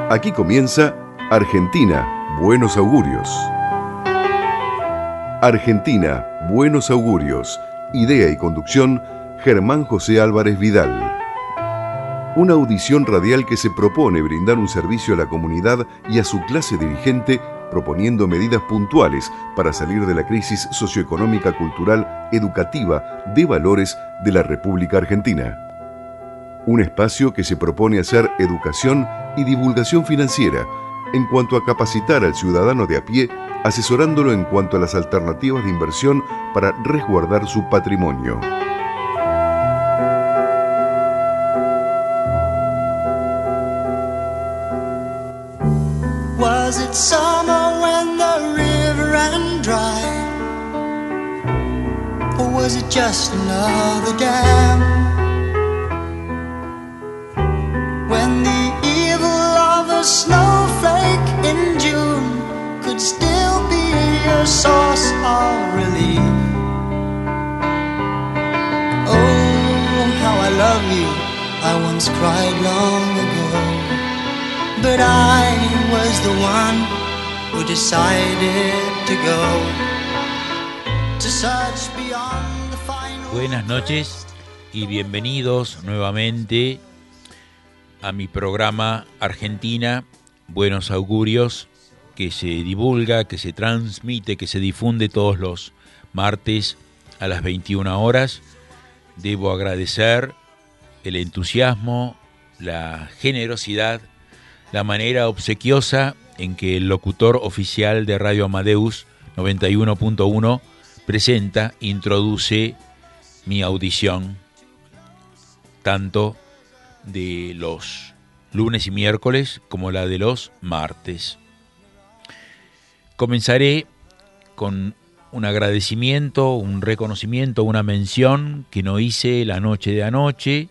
Aquí comienza Argentina, Buenos Augurios. Argentina, Buenos Augurios. Idea y conducción, Germán José Álvarez Vidal. Una audición radial que se propone brindar un servicio a la comunidad y a su clase dirigente, proponiendo medidas puntuales para salir de la crisis socioeconómica, cultural, educativa, de valores de la República Argentina. Un espacio que se propone hacer educación y divulgación financiera en cuanto a capacitar al ciudadano de a pie, asesorándolo en cuanto a las alternativas de inversión para resguardar su patrimonio. Was it summer when the river ran dry? Or was it just another dam? When the evil of a snowflake in June could still be a source of relief. Oh, how I love you, I once cried long ago. But I was the one who decided to go to search beyond the final. Buenas noches y bienvenidos nuevamente a mi programa Argentina, Buenos Augurios, que se divulga, que se transmite, que se difunde todos los martes a las 21 horas. Debo agradecer el entusiasmo, la generosidad, la manera obsequiosa en que el locutor oficial de Radio Amadeus 91.1 presenta, introduce mi audición, tanto de los lunes y miércoles como la de los martes. Comenzaré con un agradecimiento, un reconocimiento, una mención que no hice la noche de anoche,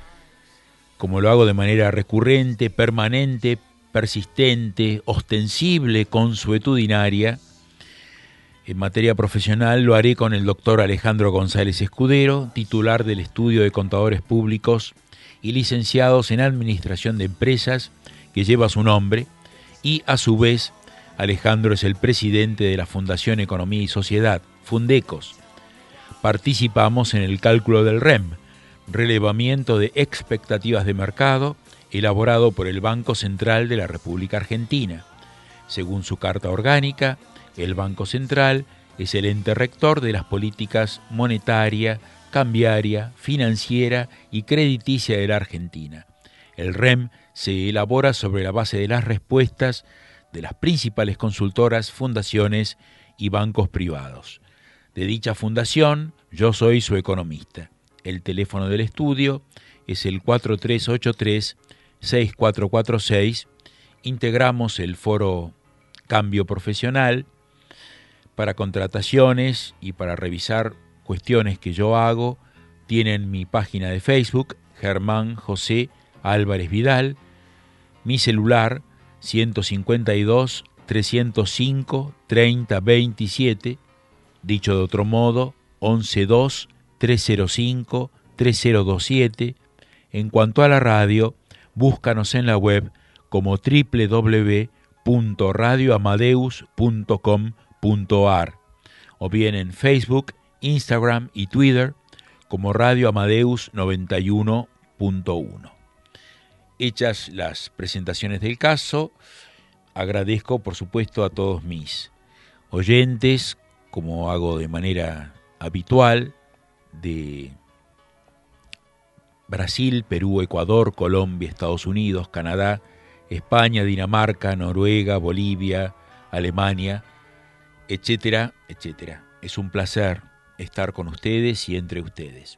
como lo hago de manera recurrente, permanente, persistente, ostensible, consuetudinaria. En materia profesional lo haré con el doctor Alejandro González Escudero, titular del Estudio de Contadores Públicos y licenciados en Administración de Empresas, que lleva su nombre, y a su vez Alejandro es el presidente de la Fundación Economía y Sociedad, Fundecos. Participamos en el cálculo del REM, relevamiento de expectativas de mercado, elaborado por el Banco Central de la República Argentina. Según su carta orgánica, el Banco Central es el ente rector de las políticas monetaria, cambiaria, financiera y crediticia de la Argentina. El REM se elabora sobre la base de las respuestas de las principales consultoras, fundaciones y bancos privados. De dicha fundación, yo soy su economista. El teléfono del estudio es el 4383-6446. Integramos el foro Cambio Profesional para contrataciones y para revisar cuestiones que yo hago. Tienen mi página de Facebook, Germán José Álvarez Vidal, mi celular 152-305-3027, dicho de otro modo, 112-305-3027. En cuanto a la radio, búscanos en la web como www.radioamadeus.com.ar o bien en Facebook, Instagram y Twitter como Radio Amadeus 91.1. Hechas las presentaciones del caso, agradezco por supuesto a todos mis oyentes, como hago de manera habitual, de Brasil, Perú, Ecuador, Colombia, Estados Unidos, Canadá, España, Dinamarca, Noruega, Bolivia, Alemania, etcétera, etcétera. Es un placer estar con ustedes y entre ustedes.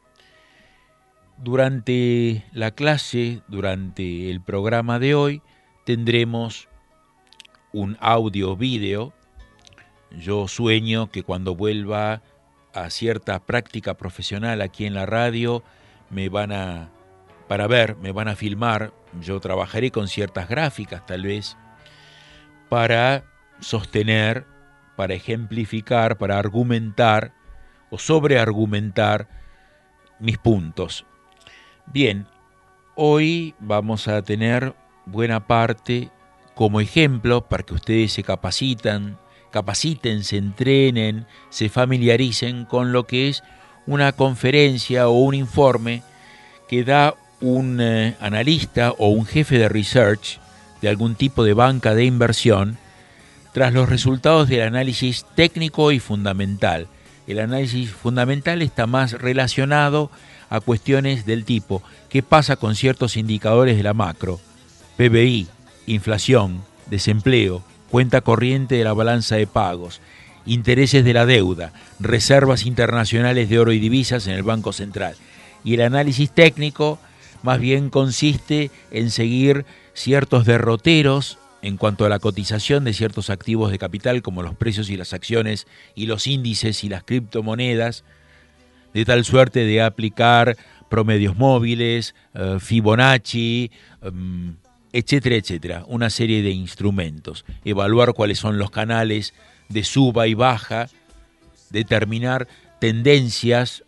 Durante la clase, durante el programa de hoy, tendremos un audio-vídeo. Yo sueño que cuando vuelva a cierta práctica profesional aquí en la radio, me van a filmar. Yo trabajaré con ciertas gráficas, tal vez, para sostener, para ejemplificar, para argumentar o sobreargumentar mis puntos. Bien, hoy vamos a tener buena parte como ejemplo para que ustedes se capaciten, se entrenen, se familiaricen con lo que es una conferencia o un informe que da un analista o un jefe de research de algún tipo de banca de inversión tras los resultados del análisis técnico y fundamental. El análisis fundamental está más relacionado a cuestiones del tipo: ¿qué pasa con ciertos indicadores de la macro? PBI, inflación, desempleo, cuenta corriente de la balanza de pagos, intereses de la deuda, reservas internacionales de oro y divisas en el Banco Central. Y el análisis técnico más bien consiste en seguir ciertos derroteros en cuanto a la cotización de ciertos activos de capital, como los precios y las acciones y los índices y las criptomonedas, de tal suerte de aplicar promedios móviles, Fibonacci, etcétera, etcétera, una serie de instrumentos, evaluar cuáles son los canales de suba y baja, determinar tendencias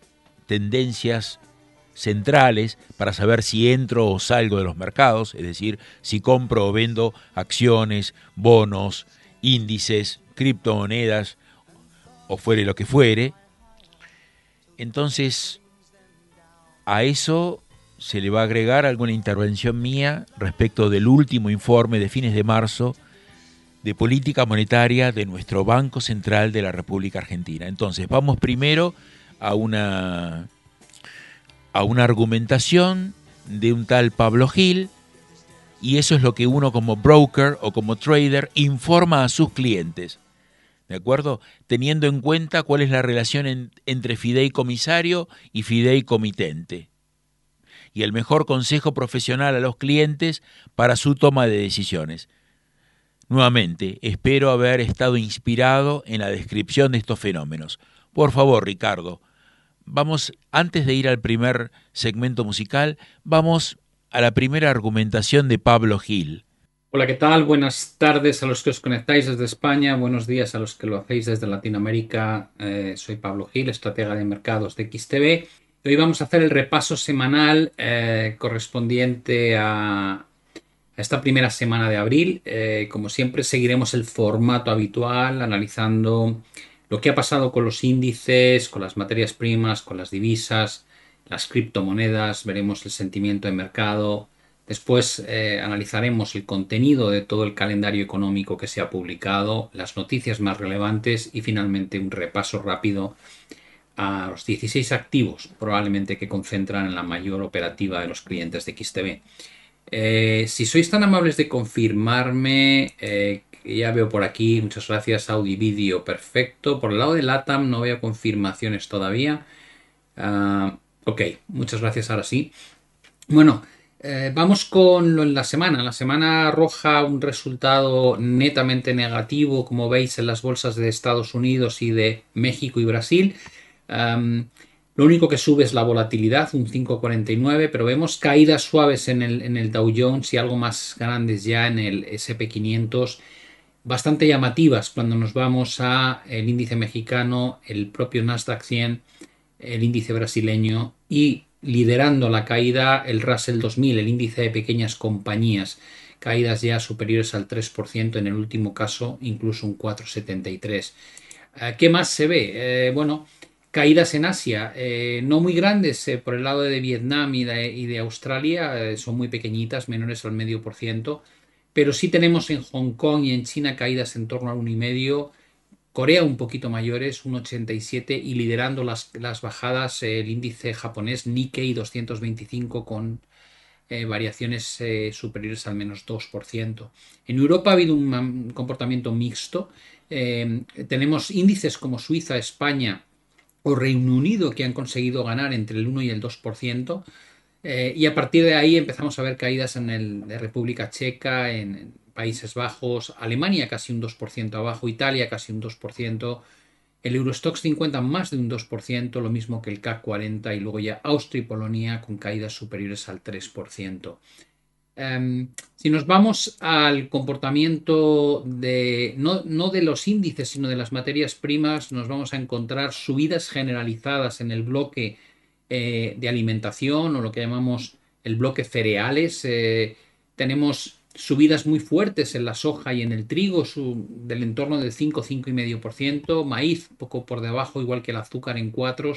centrales para saber si entro o salgo de los mercados, es decir, si compro o vendo acciones, bonos, índices, criptomonedas o fuere lo que fuere. Entonces, a eso se le va a agregar alguna intervención mía respecto del último informe de fines de marzo de política monetaria de nuestro Banco Central de la República Argentina. Entonces, vamos primero a una argumentación de un tal Pablo Gil, y eso es lo que uno como broker o como trader informa a sus clientes, ¿de acuerdo? Teniendo en cuenta cuál es la relación entre fideicomisario y fideicomitente, y el mejor consejo profesional a los clientes para su toma de decisiones. Nuevamente, espero haber estado inspirado en la descripción de estos fenómenos. Por favor, Ricardo, vamos, antes de ir al primer segmento musical, vamos a la primera argumentación de Pablo Gil. Hola, ¿qué tal? Buenas tardes a los que os conectáis desde España, buenos días a los que lo hacéis desde Latinoamérica. Soy Pablo Gil, estratega de mercados de XTB. Hoy vamos a hacer el repaso semanal correspondiente a esta primera semana de abril. Como siempre, seguiremos el formato habitual, analizando lo que ha pasado con los índices, con las materias primas, con las divisas, las criptomonedas. Veremos el sentimiento de mercado. Después analizaremos el contenido de todo el calendario económico que se ha publicado, las noticias más relevantes y finalmente un repaso rápido a los 16 activos probablemente que concentran en la mayor operativa de los clientes de XTB. Si sois tan amables de confirmarme, ya veo por aquí, muchas gracias, audio y vídeo, perfecto. Por el lado de LATAM no veo confirmaciones todavía. Ok, muchas gracias, ahora sí. Bueno, vamos con la semana. La semana arroja un resultado netamente negativo, como veis, en las bolsas de Estados Unidos y de México y Brasil. Lo único que sube es la volatilidad, un 5,49, pero vemos caídas suaves en el Dow Jones y algo más grandes ya en el S&P 500, bastante llamativas cuando nos vamos a el índice mexicano, el propio Nasdaq 100, el índice brasileño y liderando la caída el Russell 2000, el índice de pequeñas compañías, caídas ya superiores al 3%, en el último caso incluso un 4,73. ¿Qué más se ve? Bueno, caídas en Asia, no muy grandes por el lado de Vietnam y de Australia, son muy pequeñitas, menores al 0,5%, pero sí tenemos en Hong Kong y en China caídas en torno al 1,5%, Corea un poquito mayores, 1,87, y liderando las bajadas el índice japonés Nikkei 225 con variaciones superiores al menos 2%. En Europa ha habido un comportamiento mixto. Tenemos índices como Suiza, España o Reino Unido que han conseguido ganar entre el 1 y el 2%, y a partir de ahí empezamos a ver caídas en República Checa, en Países Bajos, Alemania casi un 2% abajo, Italia casi un 2%, el Eurostoxx 50 más de un 2%, lo mismo que el CAC 40, y luego ya Austria y Polonia con caídas superiores al 3%. Si nos vamos al comportamiento no de los índices, sino de las materias primas, nos vamos a encontrar subidas generalizadas en el bloque de alimentación, o lo que llamamos el bloque cereales. Tenemos Subidas muy fuertes en la soja y en el trigo, del entorno del 5,5%, maíz poco por debajo, igual que el azúcar en 4,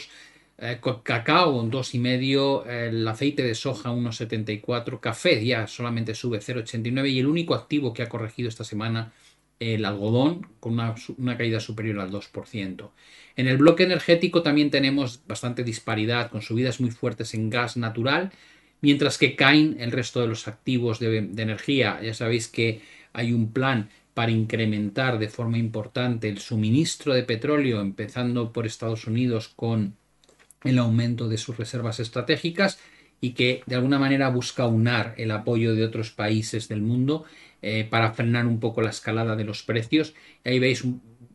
cacao en 2,5, el aceite de soja 1,74, café ya solamente sube 0,89 y el único activo que ha corregido esta semana, el algodón, con una caída superior al 2%. En el bloque energético también tenemos bastante disparidad, con subidas muy fuertes en gas natural, mientras que caen el resto de los activos de energía. Ya sabéis que hay un plan para incrementar de forma importante el suministro de petróleo, empezando por Estados Unidos con el aumento de sus reservas estratégicas, y que de alguna manera busca aunar el apoyo de otros países del mundo para frenar un poco la escalada de los precios. Y ahí veis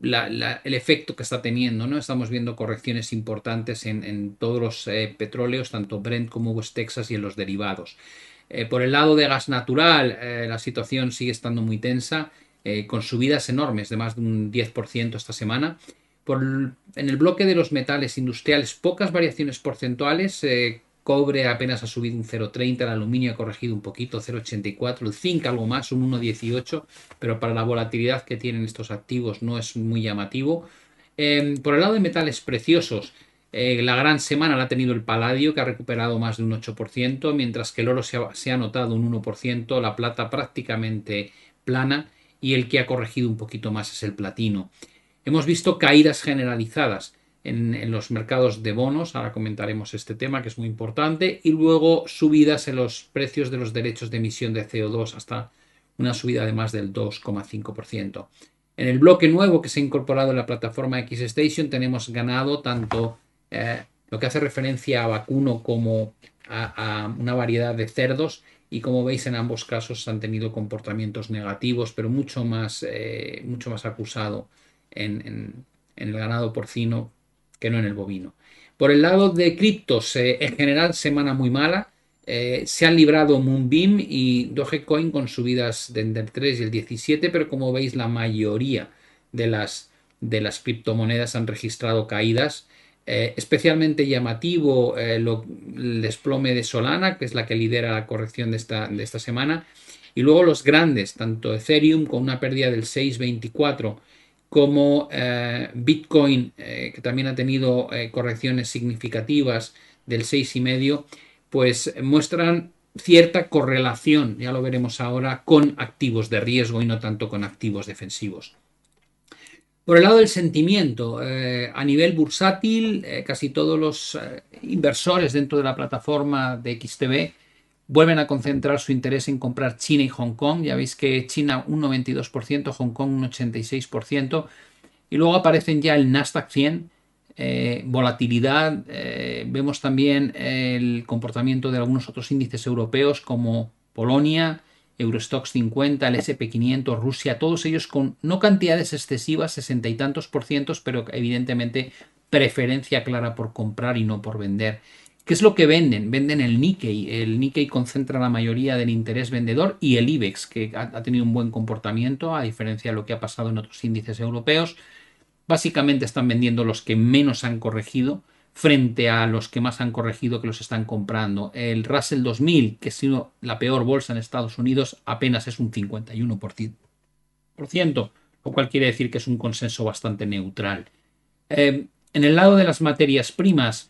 el efecto que está teniendo, ¿no? Estamos viendo correcciones importantes en todos los petróleos, tanto Brent como West Texas, y en los derivados. Por el lado de gas natural, la situación sigue estando muy tensa, con subidas enormes de más de un 10% esta semana. En el bloque de los metales industriales, pocas variaciones porcentuales. Cobre apenas ha subido un 0,30, el aluminio ha corregido un poquito, 0,84, el zinc algo más, un 1,18, pero para la volatilidad que tienen estos activos no es muy llamativo. Por el lado de metales preciosos, la gran semana la ha tenido el paladio, que ha recuperado más de un 8%, mientras que el oro se ha notado un 1%, la plata prácticamente plana, y el que ha corregido un poquito más es el platino. Hemos visto caídas generalizadas en los mercados de bonos, ahora comentaremos este tema que es muy importante, y luego subidas en los precios de los derechos de emisión de CO2 hasta una subida de más del 2,5%. En el bloque nuevo que se ha incorporado en la plataforma XStation tenemos ganado tanto lo que hace referencia a vacuno como a una variedad de cerdos, y como veis en ambos casos han tenido comportamientos negativos, pero mucho más acusado en el ganado porcino que no en el bovino. Por el lado de criptos, en general semana muy mala. Se han librado Moonbeam y Dogecoin con subidas del 3 y el 17, pero como veis la mayoría de las criptomonedas han registrado caídas. Especialmente llamativo el desplome de Solana, que es la que lidera la corrección de esta semana, y luego los grandes, tanto Ethereum con una pérdida del 6,24 como Bitcoin, que también ha tenido correcciones significativas del 6,5, pues muestran cierta correlación, ya lo veremos ahora, con activos de riesgo y no tanto con activos defensivos. Por el lado del sentimiento, a nivel bursátil, casi todos los inversores dentro de la plataforma de XTB vuelven a concentrar su interés en comprar China y Hong Kong. Ya veis que China un 92%, Hong Kong un 86%. Y luego aparecen ya el Nasdaq 100, volatilidad. Vemos también el comportamiento de algunos otros índices europeos como Polonia, Eurostoxx 50, el SP500, Rusia, todos ellos con no cantidades excesivas, 60 y tantos %, pero evidentemente preferencia clara por comprar y no por vender. ¿Qué es lo que venden? Venden el Nikkei. El Nikkei concentra la mayoría del interés vendedor, y el IBEX, que ha tenido un buen comportamiento, a diferencia de lo que ha pasado en otros índices europeos. Básicamente están vendiendo los que menos han corregido frente a los que más han corregido, que los están comprando. El Russell 2000, que ha sido la peor bolsa en Estados Unidos, apenas es un 51%, lo cual quiere decir que es un consenso bastante neutral. En el lado de las materias primas,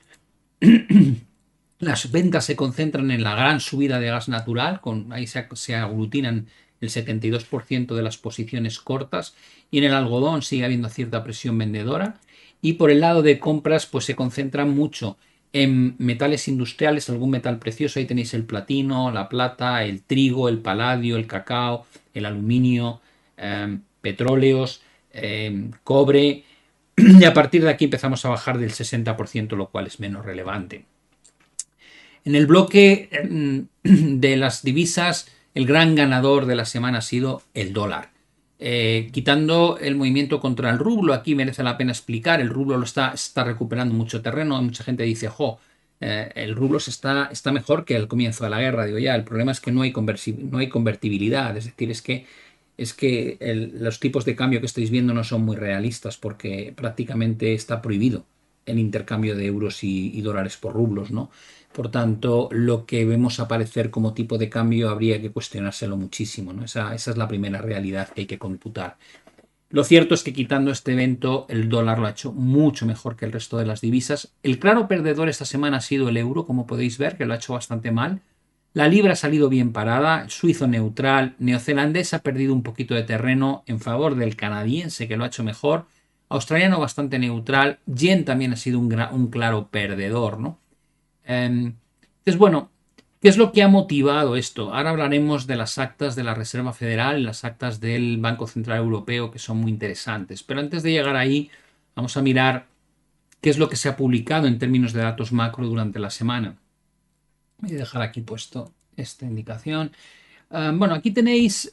las ventas se concentran en la gran subida de gas natural, ahí se aglutinan el 72% de las posiciones cortas, y en el algodón sigue habiendo cierta presión vendedora. Y por el lado de compras, pues se concentran mucho en metales industriales, algún metal precioso. Ahí tenéis el platino, la plata, el trigo, el paladio, el cacao, el aluminio, petróleos, cobre. Y a partir de aquí empezamos a bajar del 60%, lo cual es menos relevante. En el bloque de las divisas, el gran ganador de la semana ha sido el dólar. Quitando el movimiento contra el rublo, aquí merece la pena explicar, el rublo lo está recuperando mucho terreno. Mucha gente dice, el rublo está mejor que al comienzo de la guerra. Digo, ya, el problema es que no hay convertibilidad, es decir, es que los tipos de cambio que estáis viendo no son muy realistas, porque prácticamente está prohibido el intercambio de euros y dólares por rublos, ¿no? Por tanto, lo que vemos aparecer como tipo de cambio habría que cuestionárselo muchísimo, ¿no? Esa es la primera realidad que hay que computar. Lo cierto es que quitando este evento, el dólar lo ha hecho mucho mejor que el resto de las divisas. El claro perdedor esta semana ha sido el euro, como podéis ver, que lo ha hecho bastante mal. La libra ha salido bien parada, el suizo neutral, neozelandés ha perdido un poquito de terreno en favor del canadiense, que lo ha hecho mejor, australiano bastante neutral, yen también ha sido un claro perdedor, ¿no? Entonces, bueno, ¿qué es lo que ha motivado esto? Ahora hablaremos de las actas de la Reserva Federal y las actas del Banco Central Europeo, que son muy interesantes. Pero antes de llegar ahí, vamos a mirar qué es lo que se ha publicado en términos de datos macro durante la semana. Voy a dejar aquí puesto esta indicación. Bueno, aquí tenéis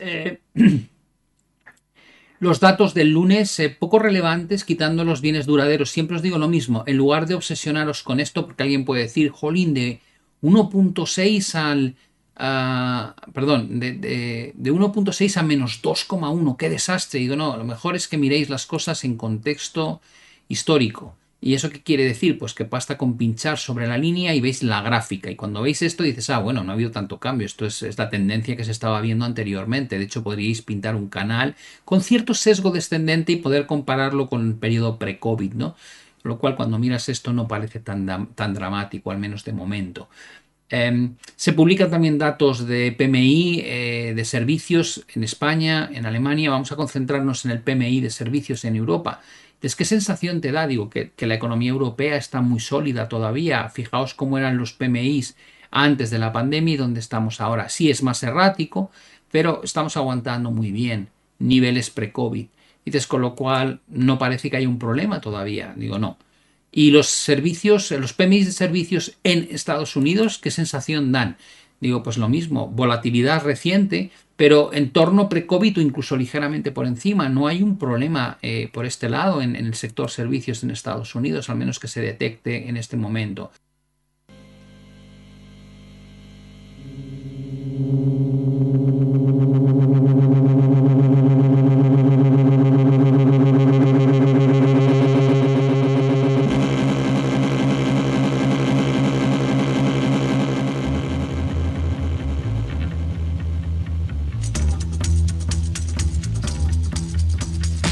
los datos del lunes, poco relevantes, quitando los bienes duraderos. Siempre os digo lo mismo, en lugar de obsesionaros con esto, porque alguien puede decir, jolín, de 1.6 al... perdón, de 1.6 a menos 2,1, qué desastre. Y digo, no, lo mejor es que miréis las cosas en contexto histórico. ¿Y eso qué quiere decir? Pues que basta con pinchar sobre la línea y veis la gráfica. Y cuando veis esto dices, bueno, no ha habido tanto cambio. Esto es la tendencia que se estaba viendo anteriormente. De hecho, podríais pintar un canal con cierto sesgo descendente y poder compararlo con el periodo pre-COVID, ¿no? Lo cual, cuando miras esto, no parece tan dramático, al menos de momento. Se publican también datos de PMI de servicios en España, en Alemania. Vamos a concentrarnos en el PMI de servicios en Europa. Entonces, ¿qué sensación te da? Digo, que la economía europea está muy sólida todavía. Fijaos cómo eran los PMIs antes de la pandemia y dónde estamos ahora. Sí es más errático, pero estamos aguantando muy bien niveles pre-COVID. Dices, con lo cual no parece que haya un problema todavía. Digo, no. Y los servicios, los PMIs de servicios en Estados Unidos, ¿qué sensación dan? Digo, pues lo mismo, volatilidad reciente, pero en torno pre-COVID o incluso ligeramente por encima. No hay un problema por este lado en el sector servicios en Estados Unidos, al menos que se detecte en este momento.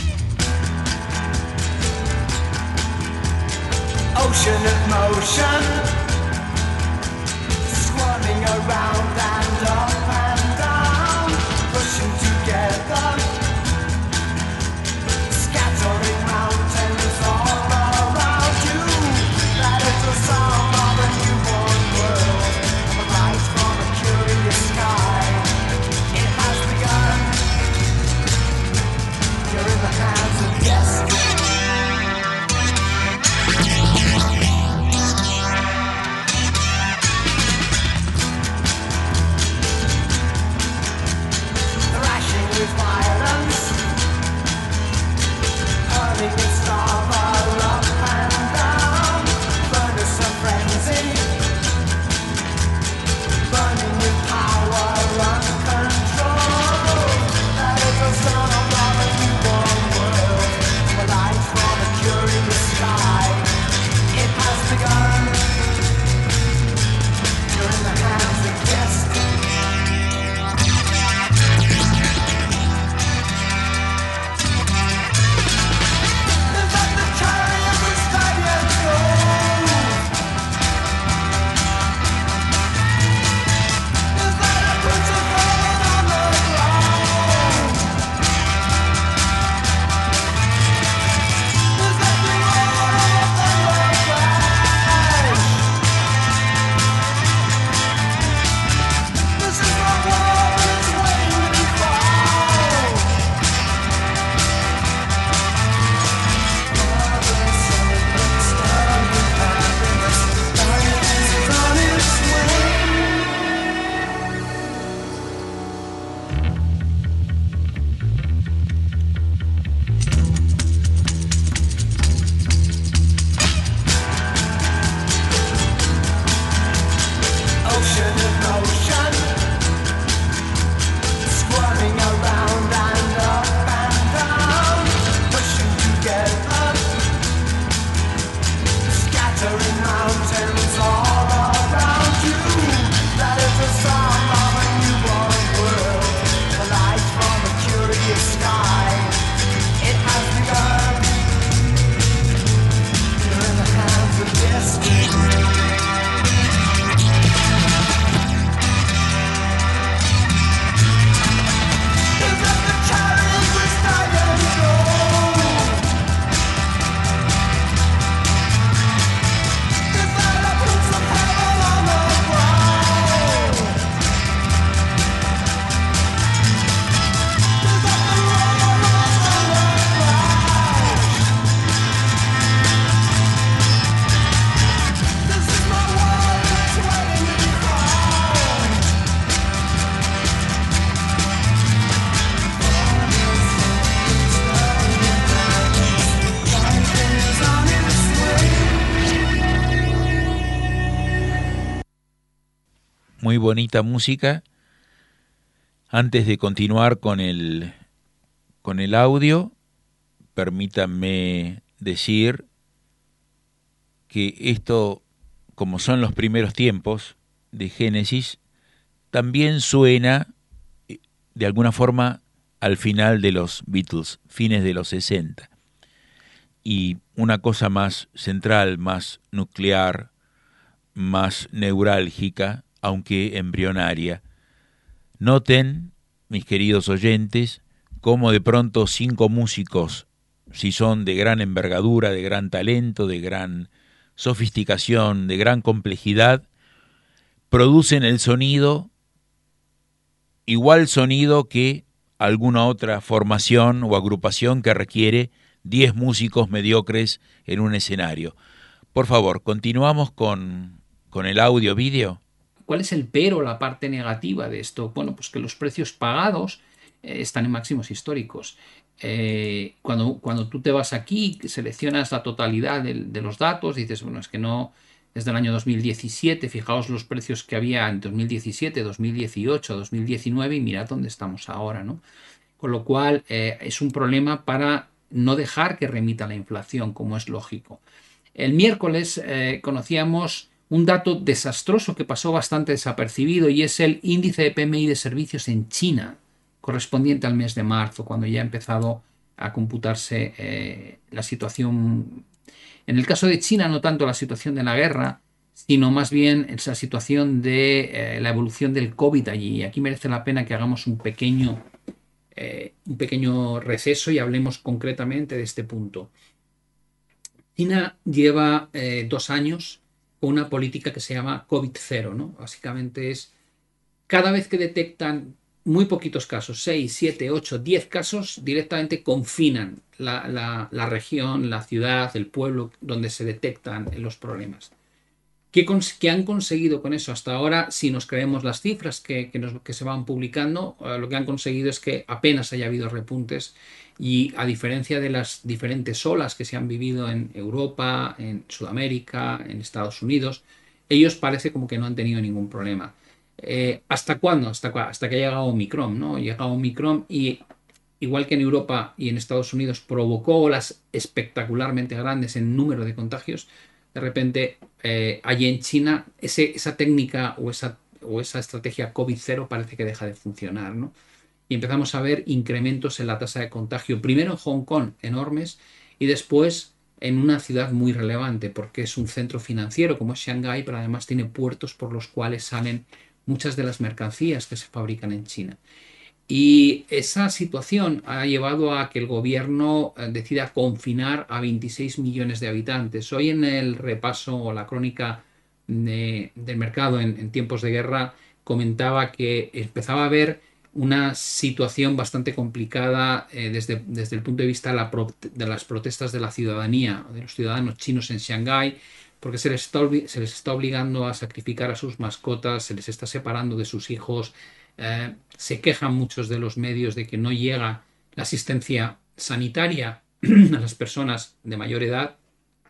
Ocean of motion. muy bonita música. Antes de continuar con el audio, permítanme decir que esto, como son los primeros tiempos de Génesis, también suena de alguna forma al final de los Beatles, fines de los 60. Y una cosa más central, más nuclear, más neurálgica, aunque embrionaria. Noten, mis queridos oyentes, cómo de pronto 5 músicos, si son de gran envergadura, de gran talento, de gran sofisticación, de gran complejidad, producen el sonido, igual sonido que alguna otra formación o agrupación que requiere 10 músicos mediocres en un escenario. Por favor, continuamos con el audio-vídeo. ¿Cuál es el pero, la parte negativa de esto? Bueno, pues que los precios pagados están en máximos históricos. Cuando tú te vas aquí, seleccionas la totalidad de los datos, dices, bueno, es que no, desde el año 2017, fijaos los precios que había en 2017, 2018, 2019 y mirad dónde estamos ahora, ¿no? Con lo cual es un problema para no dejar que remita la inflación, como es lógico. El miércoles conocíamos un dato desastroso que pasó bastante desapercibido y es el índice de PMI de servicios en China, correspondiente al mes de marzo, cuando ya ha empezado a computarse la situación. En el caso de China, no tanto la situación de la guerra, sino más bien esa situación de la evolución del COVID allí. Aquí merece la pena que hagamos un pequeño receso y hablemos concretamente de este punto. China lleva 2 años con una política que se llama COVID-0, ¿no? Básicamente es cada vez que detectan muy poquitos casos, 6, 7, 8, 10 casos, directamente confinan la región, la ciudad, el pueblo donde se detectan los problemas. ¿Qué han conseguido con eso hasta ahora? Si nos creemos las cifras que se van publicando, lo que han conseguido es que apenas haya habido repuntes y a diferencia de las diferentes olas que se han vivido en Europa, en Sudamérica, en Estados Unidos, ellos parece como que no han tenido ningún problema. ¿Hasta cuándo? Hasta que ha llegado Omicron, ¿no? Llega Omicron y igual que en Europa y en Estados Unidos provocó olas espectacularmente grandes en número de contagios, de repente allí en China esa técnica o esa estrategia COVID-0 parece que deja de funcionar, ¿no? Y empezamos a ver incrementos en la tasa de contagio, primero en Hong Kong, enormes, y después en una ciudad muy relevante, porque es un centro financiero como es Shanghái, pero además tiene puertos por los cuales salen muchas de las mercancías que se fabrican en China. Y esa situación ha llevado a que el gobierno decida confinar a 26 millones de habitantes. Hoy en el repaso o la crónica del mercado en tiempos de guerra comentaba que empezaba a haber una situación bastante complicada desde el punto de vista de las protestas de la ciudadanía, de los ciudadanos chinos en Shanghái, porque se les está obligando a sacrificar a sus mascotas, se les está separando de sus hijos. Se quejan muchos de los medios de que no llega la asistencia sanitaria a las personas de mayor edad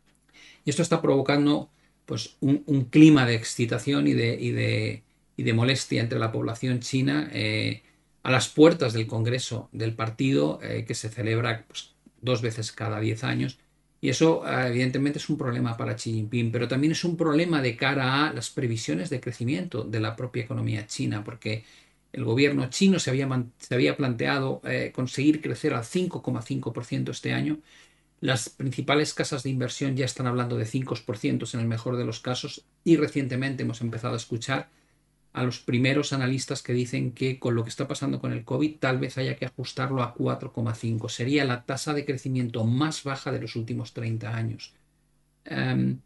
y esto está provocando pues un clima de excitación y de molestia entre la población china a las puertas del Congreso del partido que se celebra pues, 2 veces cada 10 años. Y eso evidentemente es un problema para Xi Jinping, pero también es un problema de cara a las previsiones de crecimiento de la propia economía china, porque el gobierno chino se había planteado conseguir crecer al 5,5% este año. Las principales casas de inversión ya están hablando de 5% en el mejor de los casos y recientemente hemos empezado a escuchar a los primeros analistas que dicen que con lo que está pasando con el COVID tal vez haya que ajustarlo a 4,5. Sería la tasa de crecimiento más baja de los últimos 30 años. El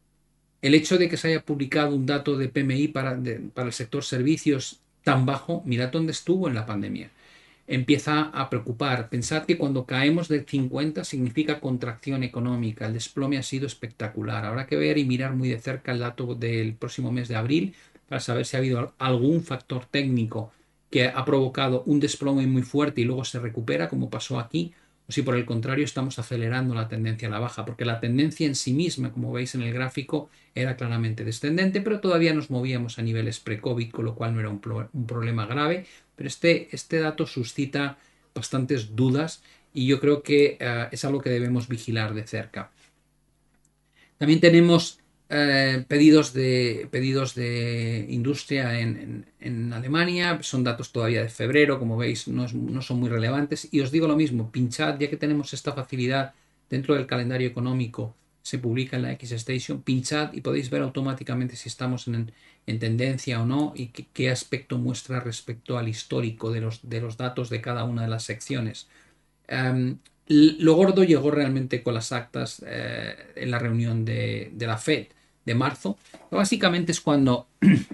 hecho de que se haya publicado un dato de PMI para el sector servicios tan bajo, mirad dónde estuvo en la pandemia. Empieza a preocupar. Pensad que cuando caemos del 50 significa contracción económica. El desplome ha sido espectacular. Habrá que ver y mirar muy de cerca el dato del próximo mes de abril para saber si ha habido algún factor técnico que ha provocado un desplome muy fuerte y luego se recupera, como pasó aquí, o si por el contrario estamos acelerando la tendencia a la baja, porque la tendencia en sí misma, como veis en el gráfico, era claramente descendente, pero todavía nos movíamos a niveles pre-COVID, con lo cual no era un problema grave, pero este dato suscita bastantes dudas y yo creo que es algo que debemos vigilar de cerca. También tenemos pedidos de industria en Alemania, son datos todavía de febrero, como veis no son muy relevantes. Y os digo lo mismo, pinchad, ya que tenemos esta facilidad dentro del calendario económico, se publica en la X-Station, pinchad y podéis ver automáticamente si estamos en tendencia o no y qué aspecto muestra respecto al histórico de los datos de cada una de las secciones. Lo gordo llegó realmente con las actas en la reunión de la Fed de marzo. Básicamente es cuando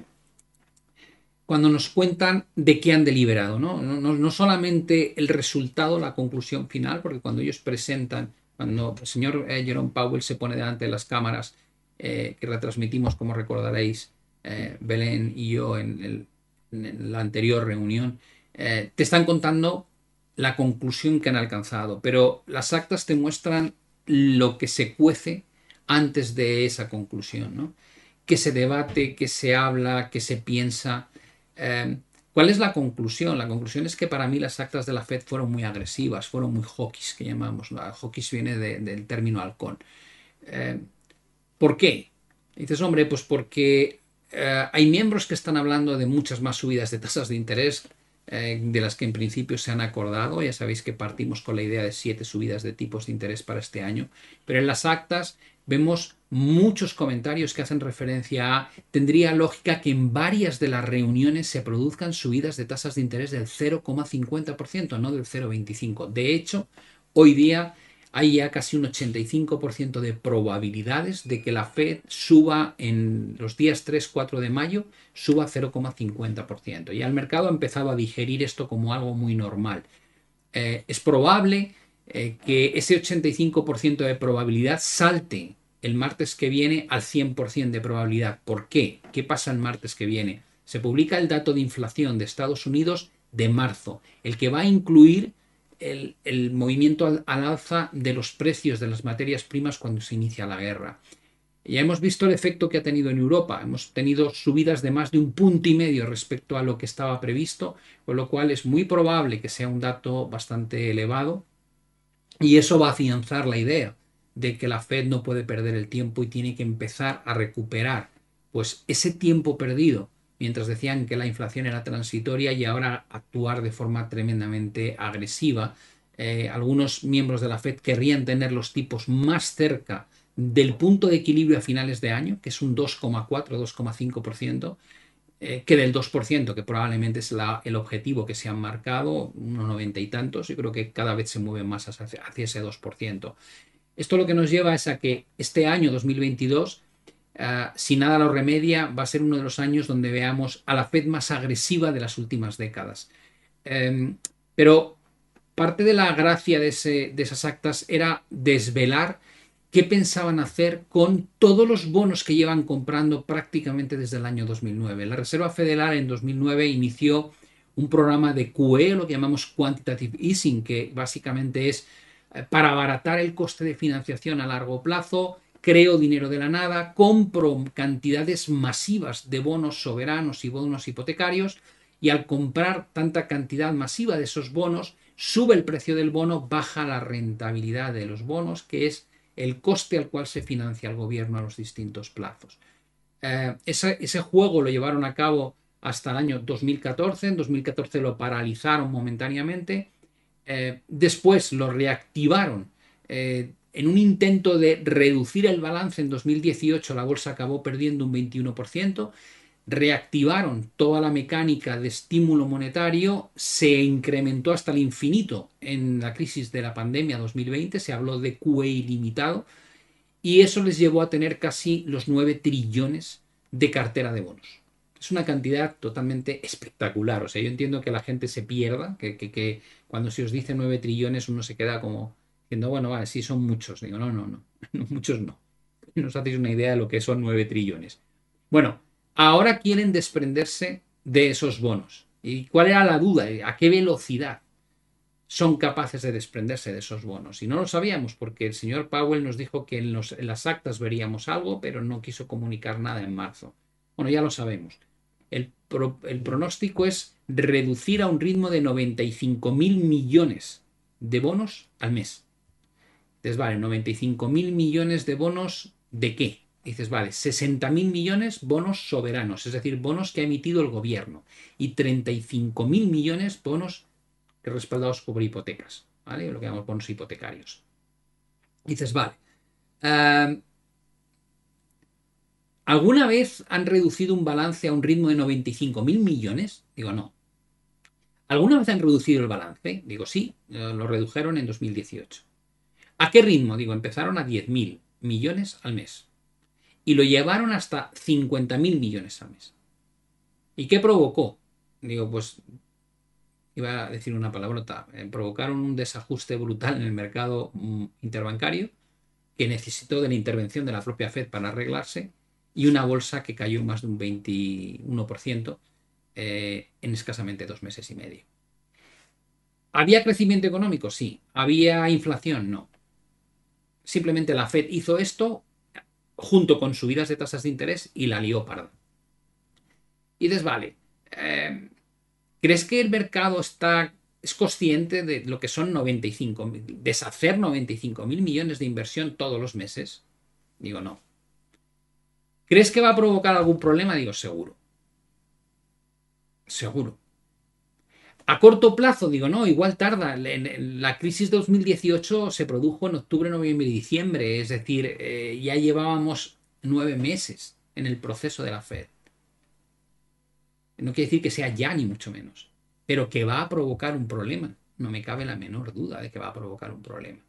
nos cuentan de qué han deliberado, ¿no? No solamente el resultado, la conclusión final, porque cuando ellos presentan, cuando el señor Jerome Powell se pone delante de las cámaras que retransmitimos, como recordaréis, Belén y yo en la anterior reunión, te están contando la conclusión que han alcanzado, pero las actas te muestran lo que se cuece antes de esa conclusión, ¿no? Que se debate, que se habla, que se piensa. ¿Cuál es la conclusión? La conclusión es que para mí las actas de la Fed fueron muy agresivas, fueron muy hawkish, que llamamos. Hawkish viene del término halcón. ¿Por qué? Dices, hombre, pues porque hay miembros que están hablando de muchas más subidas de tasas de interés de las que en principio se han acordado. Ya sabéis que partimos con la idea de 7 subidas de tipos de interés para este año, pero en las actas vemos muchos comentarios que hacen referencia a tendría lógica que en varias de las reuniones se produzcan subidas de tasas de interés del 0,50%, no del 0,25%. De hecho, hoy día hay ya casi un 85% de probabilidades de que la Fed suba en los días 3-4 de mayo, suba 0,50%. Y el mercado ha empezado a digerir esto como algo muy normal. Es probable que ese 85% de probabilidad salte el martes que viene al 100% de probabilidad. ¿Por qué? ¿Qué pasa el martes que viene? Se publica el dato de inflación de Estados Unidos de marzo, el que va a incluir el movimiento al alza de los precios de las materias primas cuando se inicia la guerra. Ya hemos visto el efecto que ha tenido en Europa. Hemos tenido subidas de más de 1,5 puntos respecto a lo que estaba previsto, con lo cual es muy probable que sea un dato bastante elevado y eso va a afianzar la idea de que la Fed no puede perder el tiempo y tiene que empezar a recuperar pues ese tiempo perdido mientras decían que la inflación era transitoria y ahora actuar de forma tremendamente agresiva. Algunos miembros de la Fed querrían tener los tipos más cerca del punto de equilibrio a finales de año, que es un 2,4-2,5%, que del 2%, que probablemente es el objetivo que se han marcado, unos 90 y tantos. Yo creo que cada vez se mueven más hacia ese 2%. Esto lo que nos lleva es a que este año 2022 si nada lo remedia, va a ser uno de los años donde veamos a la Fed más agresiva de las últimas décadas. Pero parte de la gracia de esas actas era desvelar qué pensaban hacer con todos los bonos que llevan comprando prácticamente desde el año 2009. La Reserva Federal en 2009 inició un programa de QE, lo que llamamos Quantitative Easing, que básicamente es para abaratar el coste de financiación a largo plazo. Creo dinero de la nada, compro cantidades masivas de bonos soberanos y bonos hipotecarios y al comprar tanta cantidad masiva de esos bonos, sube el precio del bono, baja la rentabilidad de los bonos, que es el coste al cual se financia el gobierno a los distintos plazos. Ese juego lo llevaron a cabo hasta el año 2014. En 2014 lo paralizaron momentáneamente. Después lo reactivaron en un intento de reducir el balance. En 2018 la bolsa acabó perdiendo un 21%, reactivaron toda la mecánica de estímulo monetario, se incrementó hasta el infinito en la crisis de la pandemia 2020, se habló de QE ilimitado y eso les llevó a tener casi los 9 trillones de cartera de bonos. Es una cantidad totalmente espectacular. O sea, yo entiendo que la gente se pierda, que cuando se os dice 9 trillones uno se queda como diciendo, bueno, vale, sí son muchos. Digo, no, muchos no. No os hacéis una idea de lo que son 9 trillones. Bueno, ahora quieren desprenderse de esos bonos. ¿Y cuál era la duda? ¿A qué velocidad? son capaces de desprenderse de esos bonos. Y no lo sabíamos porque el señor Powell nos dijo que en las actas veríamos algo, pero no quiso comunicar nada en marzo. Bueno, ya lo sabemos. El pronóstico es reducir a un ritmo de 95.000 millones de bonos al mes. Dices, vale, 95.000 millones de bonos, ¿de qué? Dices, vale, 60.000 millones bonos soberanos, es decir, bonos que ha emitido el gobierno, y 35.000 millones bonos respaldados por hipotecas, ¿vale? Lo que llamamos bonos hipotecarios. Dices, vale, ¿alguna vez han reducido un balance a un ritmo de 95.000 millones? Digo, no. ¿Alguna vez han reducido el balance? Digo, sí, lo redujeron en 2018. ¿A qué ritmo? Digo, empezaron a 10.000 millones al mes y lo llevaron hasta 50.000 millones al mes. ¿Y qué provocó? Digo, pues iba a decir una palabrota, provocaron un desajuste brutal en el mercado interbancario que necesitó de la intervención de la propia Fed para arreglarse, y una bolsa que cayó más de un 21% en escasamente 2 meses y medio. ¿Había crecimiento económico? Sí. ¿Había inflación? No. Simplemente la Fed hizo esto junto con subidas de tasas de interés y la lió parda. Y dices, vale, ¿crees que el mercado es consciente de lo que son deshacer 95.000 millones de inversión todos los meses? Digo, no. ¿Crees que va a provocar algún problema? Digo, seguro. Seguro. A corto plazo, digo, no, igual tarda. La crisis de 2018 se produjo en octubre, noviembre y diciembre, es decir, ya llevábamos 9 meses en el proceso de la Fed. No quiere decir que sea ya, ni mucho menos, pero que va a provocar un problema. No me cabe la menor duda de que va a provocar un problema.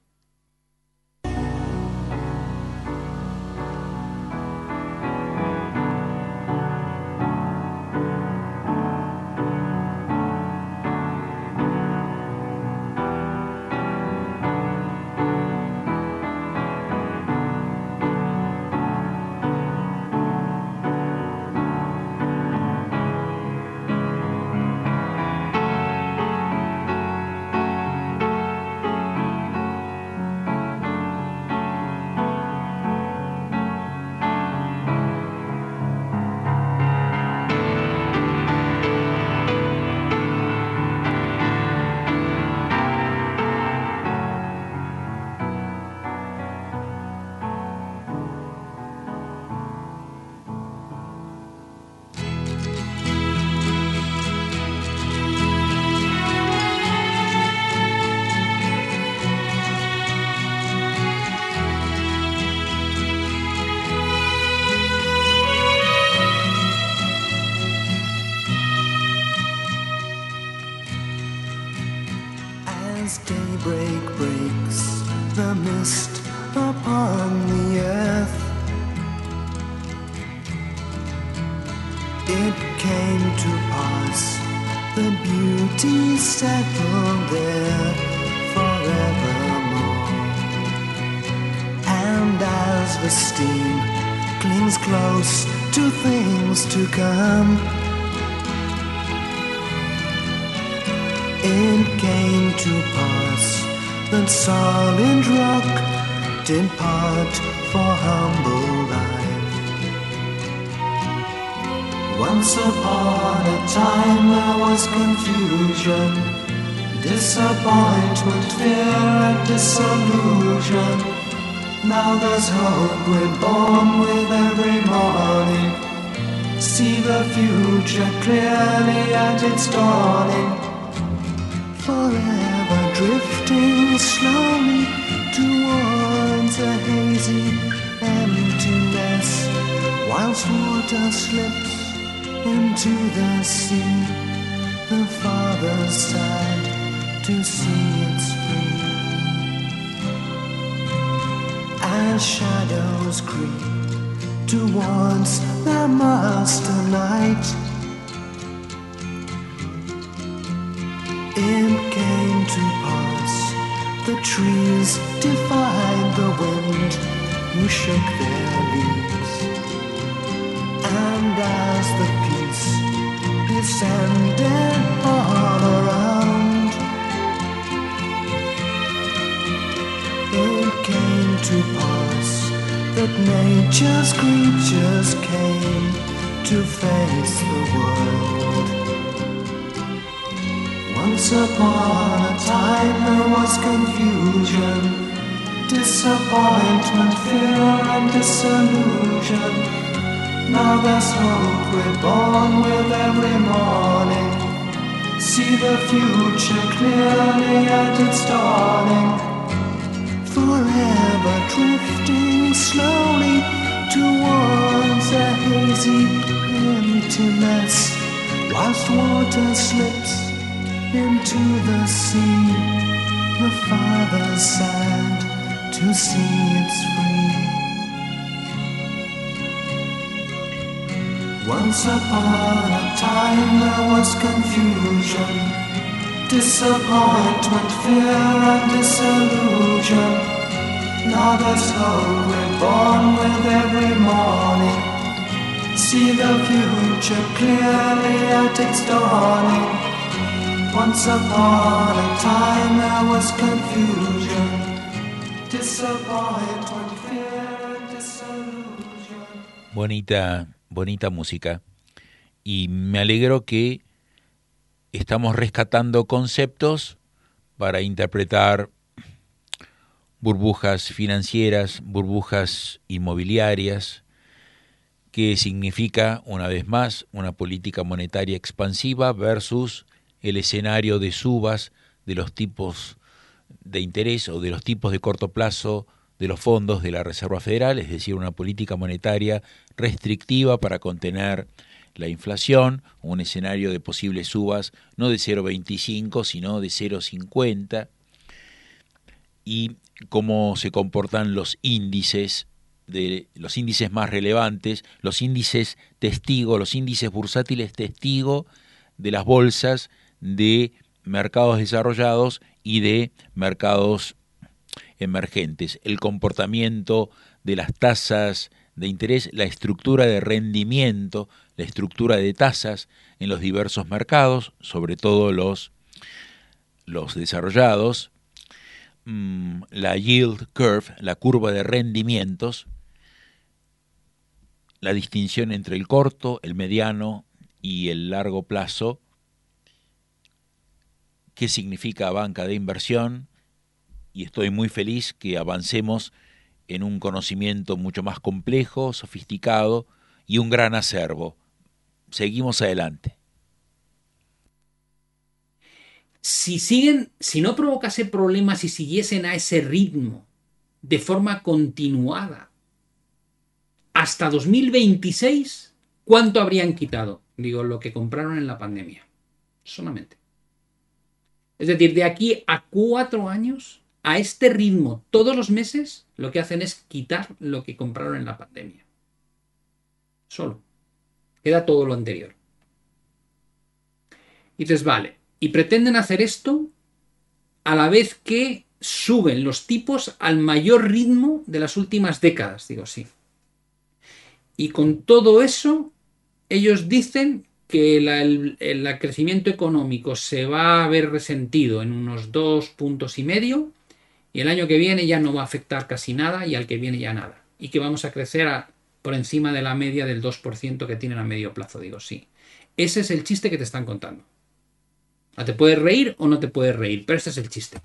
As daybreak breaks the mist upon the earth, it came to pass, the beauty settled there forevermore. And as the steam clings close to things to come, it came to pass that solid rock did part for humble life. Once upon a time there was confusion, disappointment, fear and disillusion. Now there's hope, we're born with every morning. See the future clearly at its dawning. Forever drifting slowly towards a hazy emptiness, whilst water slips into the sea. The father's sad to see it's free. As shadows creep towards the master night, it came to pass, the trees defied the wind, who shook their leaves. And as the peace descended all around, Nature's creatures came to face the world. Once upon a time there was confusion, disappointment, fear and disillusion. Now there's hope reborn with every morning. See the future clearly at its dawning. Forever drifting slowly towards a hazy emptiness, whilst water slips into the sea. The Father's sad to see it's free. Once upon a time there was confusion, disappointment, fear and disillusion. Now there's hope reborn with every morning. See the future clearly at its dawning. Once upon a time there was confusion, disappointment, fear and disillusion. Bonita música. Y me alegro que estamos rescatando conceptos para interpretar burbujas financieras, burbujas inmobiliarias, que significa, una vez más, una política monetaria expansiva versus el escenario de subas de los tipos de interés o de los tipos de corto plazo de los fondos de la Reserva Federal, es decir, una política monetaria restrictiva para contener la inflación, un escenario de posibles subas no de 0,25 sino de 0,50, y cómo se comportan los índices más relevantes, los índices testigo, los índices bursátiles testigo de las bolsas de mercados desarrollados y de mercados emergentes, el comportamiento de las tasas de interés, la estructura de rendimiento, la estructura de tasas en los diversos mercados, sobre todo los desarrollados, la yield curve, la curva de rendimientos, la distinción entre el corto, el mediano y el largo plazo, qué significa banca de inversión, y estoy muy feliz que avancemos en un conocimiento mucho más complejo, sofisticado y un gran acervo. Seguimos adelante. Si no provocase problemas y siguiesen a ese ritmo de forma continuada hasta 2026, ¿cuánto habrían quitado? Digo, lo que compraron en la pandemia. Solamente. Es decir, de aquí a 4 años, a este ritmo, todos los meses, lo que hacen es quitar lo que compraron en la pandemia. Solo. Queda todo lo anterior. Y dices, vale. Y pretenden hacer esto a la vez que suben los tipos al mayor ritmo de las últimas décadas. Digo, sí. Y con todo eso, ellos dicen que el crecimiento económico se va a ver resentido en unos 2,5 puntos y el año que viene ya no va a afectar casi nada y al que viene ya nada. Y que vamos a crecer por encima de la media del 2% que tienen a medio plazo. Digo, sí. Ese es el chiste que te están contando. O te puedes reír o no te puedes reír, pero este es el chiste.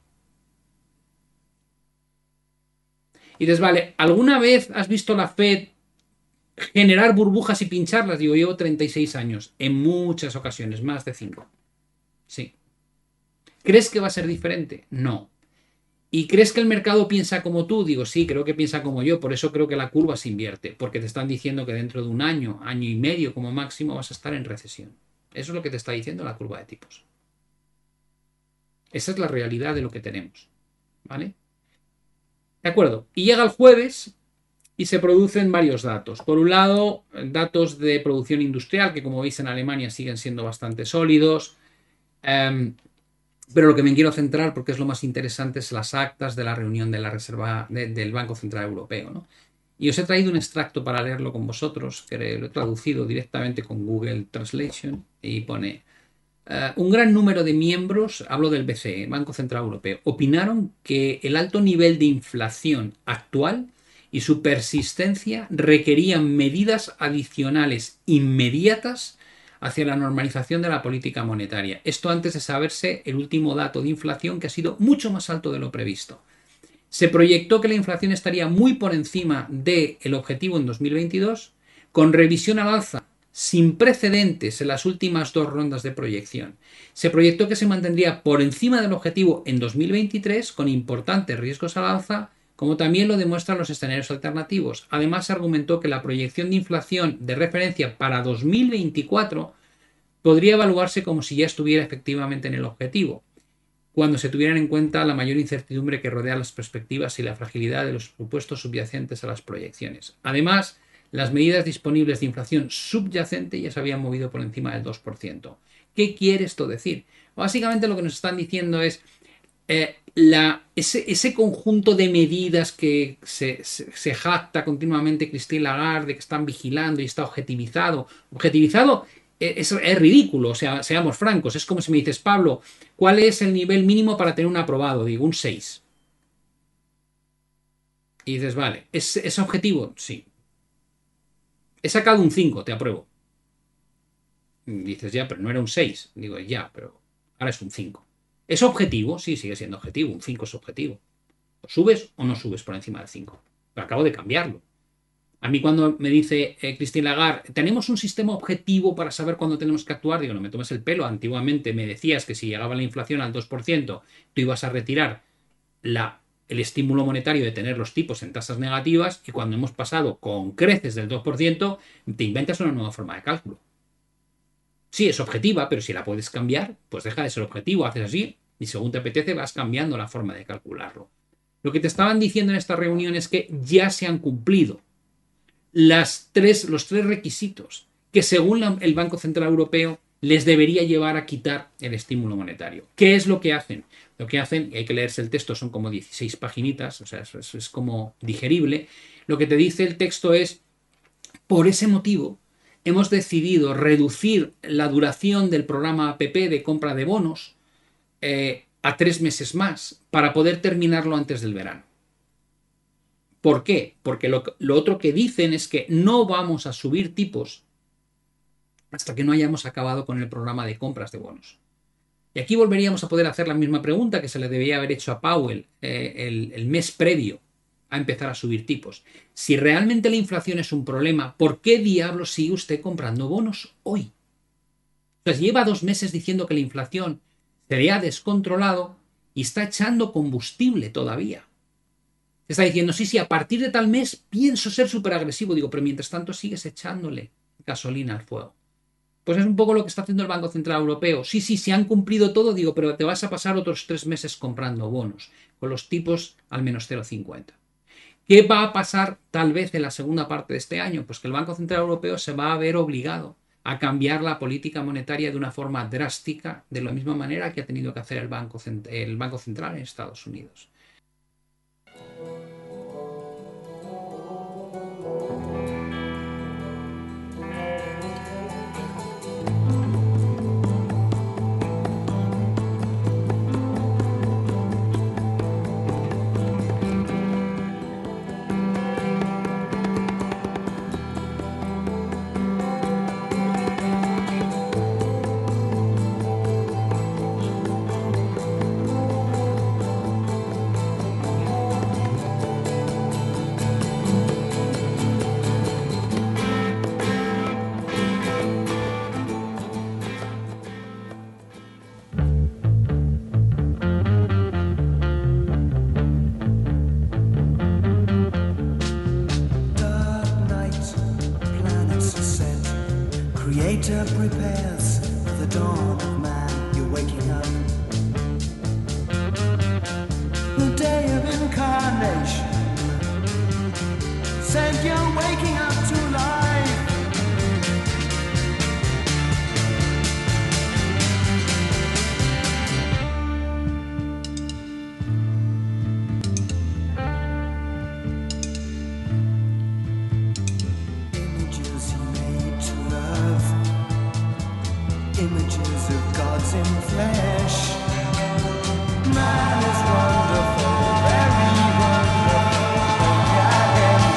Y dices, vale, ¿alguna vez has visto la Fed generar burbujas y pincharlas? Digo, llevo 36 años, en muchas ocasiones, más de 5. Sí. ¿Crees que va a ser diferente? No. ¿Y crees que el mercado piensa como tú? Digo, sí, creo que piensa como yo, por eso creo que la curva se invierte, porque te están diciendo que dentro de un año, año y medio como máximo, vas a estar en recesión. Eso es lo que te está diciendo la curva de tipos. Esa es la realidad de lo que tenemos, ¿vale? De acuerdo. Y llega el jueves y se producen varios datos. Por un lado, datos de producción industrial, que como veis en Alemania siguen siendo bastante sólidos. Pero lo que me quiero centrar, porque es lo más interesante, es las actas de la reunión de la Reserva del Banco Central Europeo, ¿no? Y os he traído un extracto para leerlo con vosotros, que lo he traducido directamente con Google Translation, y pone: un gran número de miembros, hablo del BCE, Banco Central Europeo, opinaron que el alto nivel de inflación actual y su persistencia requerían medidas adicionales inmediatas hacia la normalización de la política monetaria. Esto antes de saberse el último dato de inflación, que ha sido mucho más alto de lo previsto. Se proyectó que la inflación estaría muy por encima del objetivo en 2022, con revisión al alza sin precedentes en las últimas 2 rondas de proyección. Se proyectó que se mantendría por encima del objetivo en 2023, con importantes riesgos al alza, como también lo demuestran los escenarios alternativos. Además, se argumentó que la proyección de inflación de referencia para 2024 podría evaluarse como si ya estuviera efectivamente en el objetivo, cuando se tuvieran en cuenta la mayor incertidumbre que rodea las perspectivas y la fragilidad de los supuestos subyacentes a las proyecciones. Además, las medidas disponibles de inflación subyacente ya se habían movido por encima del 2%. ¿Qué quiere esto decir? Básicamente lo que nos están diciendo es ese conjunto de medidas que se jacta continuamente Christine Lagarde, de que están vigilando y está objetivizado. Objetivizado es ridículo, o sea, seamos francos. Es como si me dices, Pablo, ¿cuál es el nivel mínimo para tener un aprobado? Digo, un 6. Y dices, vale, ¿es objetivo? Sí. He sacado un 5, te apruebo. Y dices, ya, pero no era un 6. Digo, ya, pero ahora es un 5. ¿Es objetivo? Sí, sigue siendo objetivo. Un 5 es objetivo. ¿Subes o no subes por encima del 5? Pero acabo de cambiarlo. A mí cuando me dice Christine Lagarde, tenemos un sistema objetivo para saber cuándo tenemos que actuar, digo, no me tomes el pelo. Antiguamente me decías que si llegaba la inflación al 2%, tú ibas a retirar el estímulo monetario de tener los tipos en tasas negativas, y cuando hemos pasado con creces del 2%, te inventas una nueva forma de cálculo. Sí, es objetiva, pero si la puedes cambiar, pues deja de ser objetivo, haces así, y según te apetece vas cambiando la forma de calcularlo. Lo que te estaban diciendo en esta reunión es que ya se han cumplido los 3 requisitos que según el Banco Central Europeo les debería llevar a quitar el estímulo monetario. ¿Qué es lo que hacen? Lo que hacen, y hay que leerse el texto, son como 16 paginitas, o sea, eso es como digerible. Lo que te dice el texto es, por ese motivo, hemos decidido reducir la duración del programa APP de compra de bonos a 3 meses más para poder terminarlo antes del verano. ¿Por qué? Porque lo otro que dicen es que no vamos a subir tipos hasta que no hayamos acabado con el programa de compras de bonos. Y aquí volveríamos a poder hacer la misma pregunta que se le debía haber hecho a Powell el mes previo a empezar a subir tipos. Si realmente la inflación es un problema, ¿por qué diablos sigue usted comprando bonos hoy? Pues lleva 2 meses diciendo que la inflación se había descontrolado y está echando combustible todavía. Está diciendo, sí, a partir de tal mes pienso ser súper agresivo. Digo, pero mientras tanto sigues echándole gasolina al fuego. Pues es un poco lo que está haciendo el Banco Central Europeo. Sí, se han cumplido todo, digo, pero te vas a pasar otros 3 meses comprando bonos, con los tipos al menos 0,50. ¿Qué va a pasar tal vez en la segunda parte de este año? Pues que el Banco Central Europeo se va a ver obligado a cambiar la política monetaria de una forma drástica, de la misma manera que ha tenido que hacer el Banco Central en Estados Unidos. Creator prepares the dawn of man. You're waking up. The day of incarnation. Said you're waking up to life. Images he made to love. Images of gods in flesh. Man is wonderful, very wonderful. Look at him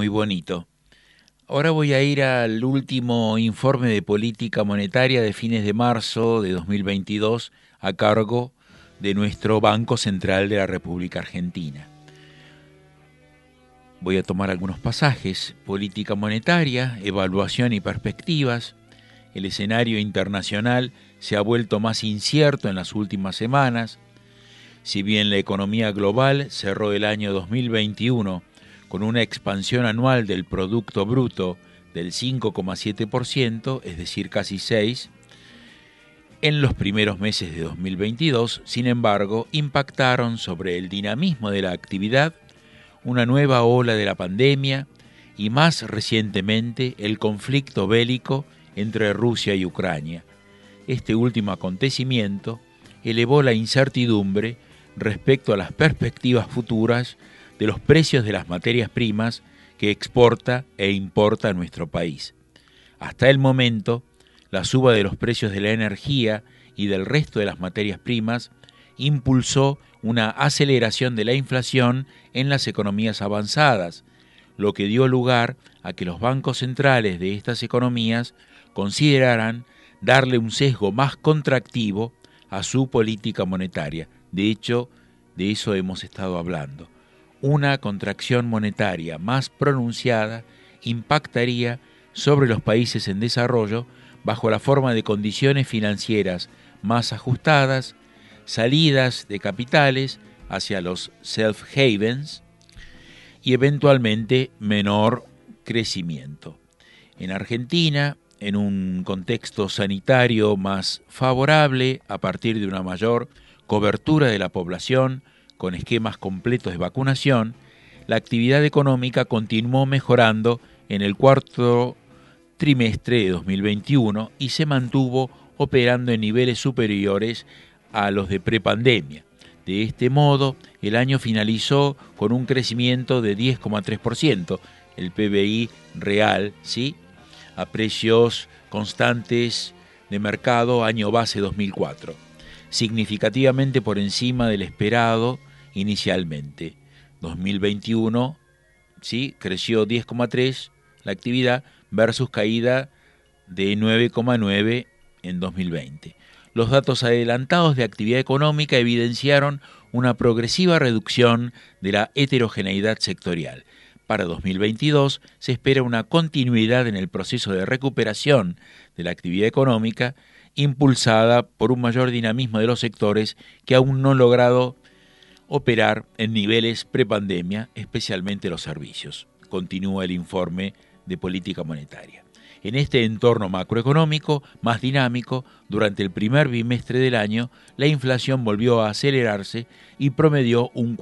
muy bonito. Ahora voy a ir al último informe de política monetaria de fines de marzo de 2022 a cargo de nuestro Banco Central de la República Argentina. Voy a tomar algunos pasajes. Política monetaria, evaluación y perspectivas. El escenario internacional se ha vuelto más incierto en las últimas semanas. Si bien la economía global cerró el año 2021 con una expansión anual del Producto Bruto del 5,7%, es decir, casi 6%, en los primeros meses de 2022, sin embargo, impactaron sobre el dinamismo de la actividad una nueva ola de la pandemia y más recientemente el conflicto bélico entre Rusia y Ucrania. Este último acontecimiento elevó la incertidumbre respecto a las perspectivas futuras de los precios de las materias primas que exporta e importa a nuestro país. Hasta el momento, la suba de los precios de la energía y del resto de las materias primas impulsó una aceleración de la inflación en las economías avanzadas, lo que dio lugar a que los bancos centrales de estas economías consideraran darle un sesgo más contractivo a su política monetaria. De hecho, de eso hemos estado hablando. Una contracción monetaria más pronunciada impactaría sobre los países en desarrollo bajo la forma de condiciones financieras más ajustadas, salidas de capitales hacia los self-havens y eventualmente menor crecimiento. En Argentina, en un contexto sanitario más favorable a partir de una mayor cobertura de la población con esquemas completos de vacunación, la actividad económica continuó mejorando en el cuarto trimestre de 2021 y se mantuvo operando en niveles superiores a los de prepandemia. De este modo, el año finalizó con un crecimiento de 10,3%, el PBI real, ¿sí?, a precios constantes de mercado año base 2004, significativamente por encima del esperado inicialmente. 2021, ¿sí?, creció 10,3% la actividad versus caída de 9,9% en 2020. Los datos adelantados de actividad económica evidenciaron una progresiva reducción de la heterogeneidad sectorial. Para 2022 se espera una continuidad en el proceso de recuperación de la actividad económica, impulsada por un mayor dinamismo de los sectores que aún no han logrado operar en niveles prepandemia, especialmente los servicios. Continúa el informe de política monetaria. En este entorno macroeconómico más dinámico, durante el primer bimestre del año, la inflación volvió a acelerarse y promedió un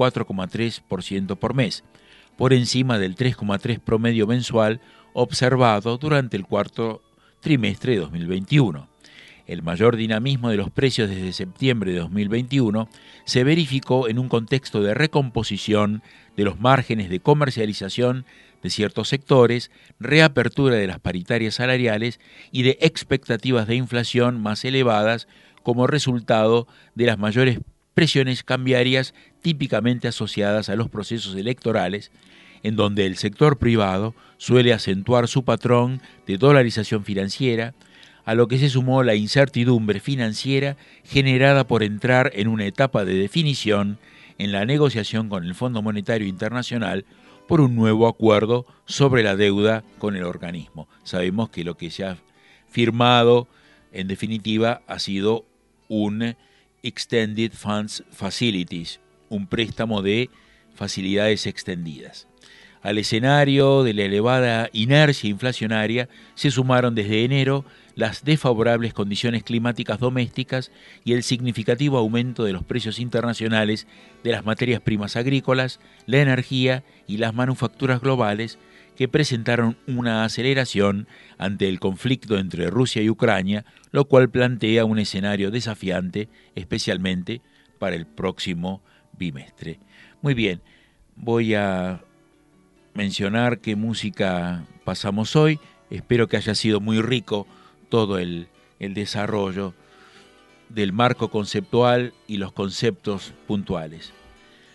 4,3% por mes, por encima del 3,3% promedio mensual observado durante el cuarto trimestre de 2021. El mayor dinamismo de los precios desde septiembre de 2021 se verificó en un contexto de recomposición de los márgenes de comercialización de ciertos sectores, reapertura de las paritarias salariales y de expectativas de inflación más elevadas como resultado de las mayores presiones cambiarias típicamente asociadas a los procesos electorales, en donde el sector privado suele acentuar su patrón de dolarización financiera, a lo que se sumó la incertidumbre financiera generada por entrar en una etapa de definición en la negociación con el Fondo Monetario Internacional por un nuevo acuerdo sobre la deuda con el organismo. Sabemos que lo que se ha firmado, en definitiva, ha sido un Extended Funds Facilities, un préstamo de facilidades extendidas. Al escenario de la elevada inercia inflacionaria se sumaron desde enero las desfavorables condiciones climáticas domésticas y el significativo aumento de los precios internacionales de las materias primas agrícolas, la energía y las manufacturas globales, que presentaron una aceleración ante el conflicto entre Rusia y Ucrania, lo cual plantea un escenario desafiante, especialmente para el próximo bimestre. Muy bien, voy a mencionar qué música pasamos hoy. Espero que haya sido muy rico todo el desarrollo del marco conceptual y los conceptos puntuales.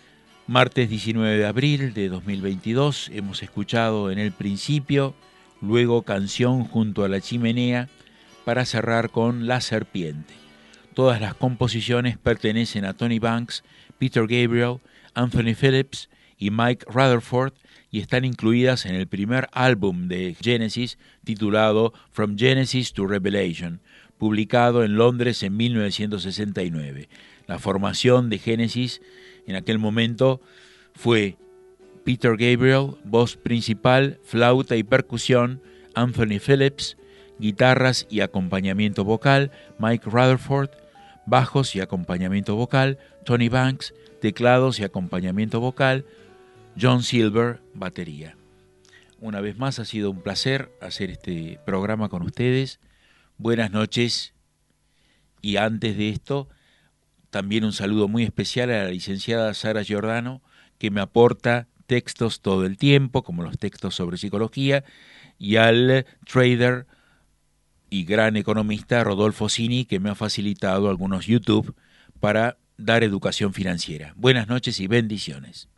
Martes 19 de abril de 2022 hemos escuchado En el principio, luego Canción junto a la chimenea, para cerrar con La serpiente. Todas las composiciones pertenecen a Tony Banks, Peter Gabriel, Anthony Phillips y Mike Rutherford y están incluidas en el primer álbum de Genesis titulado From Genesis to Revelation, publicado en Londres en 1969. La formación de Genesis en aquel momento fue Peter Gabriel, voz principal, flauta y percusión, Anthony Phillips, guitarras y acompañamiento vocal, Mike Rutherford, bajos y acompañamiento vocal, Tony Banks, teclados y acompañamiento vocal, John Silver, batería. Una vez más ha sido un placer hacer este programa con ustedes. Buenas noches. Y antes de esto, también un saludo muy especial a la licenciada Sara Giordano, que me aporta textos todo el tiempo, como los textos sobre psicología, y al trader y gran economista Rodolfo Cini, que me ha facilitado algunos YouTube para dar educación financiera. Buenas noches y bendiciones.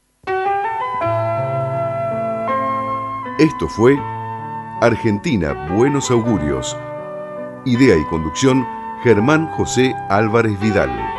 Esto fue Argentina Buenos Augurios. Idea y conducción, Germán José Álvarez Vidal.